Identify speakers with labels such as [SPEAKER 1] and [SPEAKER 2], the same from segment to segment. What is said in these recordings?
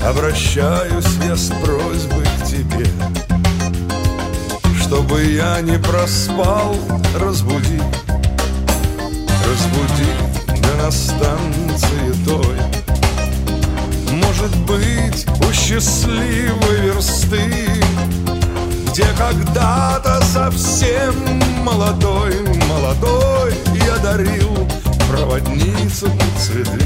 [SPEAKER 1] Обращаюсь я с просьбой к тебе, чтобы я не проспал, разбуди, разбуди, да на станции той. Может быть, у счастливой версты, где когда-то совсем молодой, молодой я дарил проводницам цветы.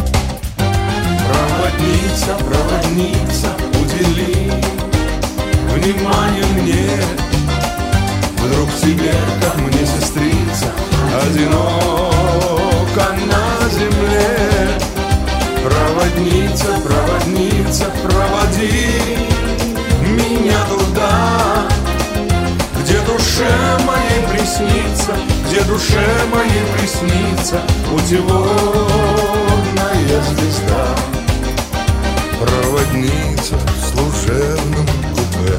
[SPEAKER 1] Проводница, проводница, удели внимание мне. Вдруг тебе, как мне, сестрица, одиноко на земле. Проводница, проводница, проводи меня туда, где душе моей приснится, где душе моей приснится путеводная звезда. Проводница в служебном купе,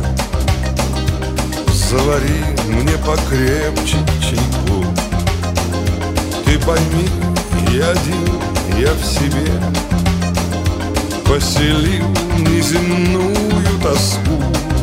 [SPEAKER 1] завари мне покрепче чайку. Ты пойми, я один, я в себе поселил неземную тоску.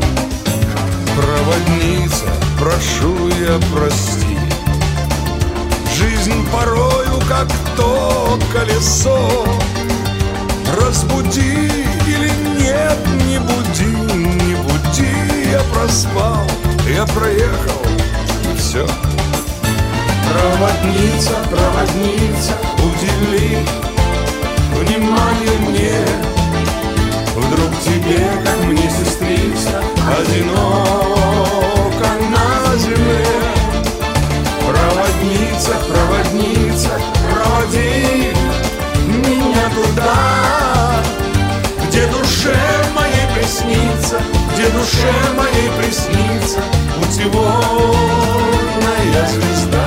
[SPEAKER 1] Проводница, прошу я прости, жизнь порою как то колесо. Разбуди или нет, не буди, не буди. Я проспал, я проехал, и все. Проводница, проводница, удели внимание мне. Вдруг тебе, как мне, сестрица, одиноко на земле. Проводница, проводница, проводи меня туда, где душе моей приснится, где душе моей приснится путеводная звезда.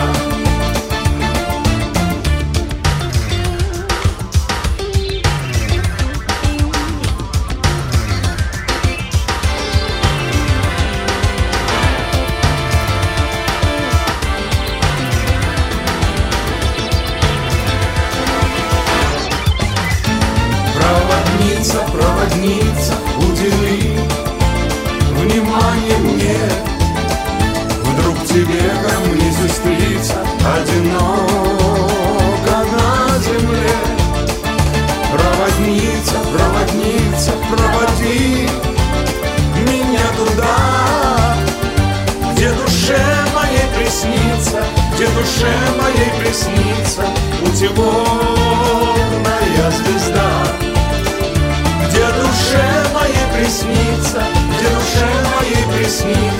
[SPEAKER 1] Проводница, проводница, удели внимание мне. Вдруг тебе, как мне, сестрица, одиноко на земле. Проводница, проводница, проводи меня туда, где душе моей приснится, где душе моей приснится путеводная звезда. Где душе моей приснится, где душе моей приснится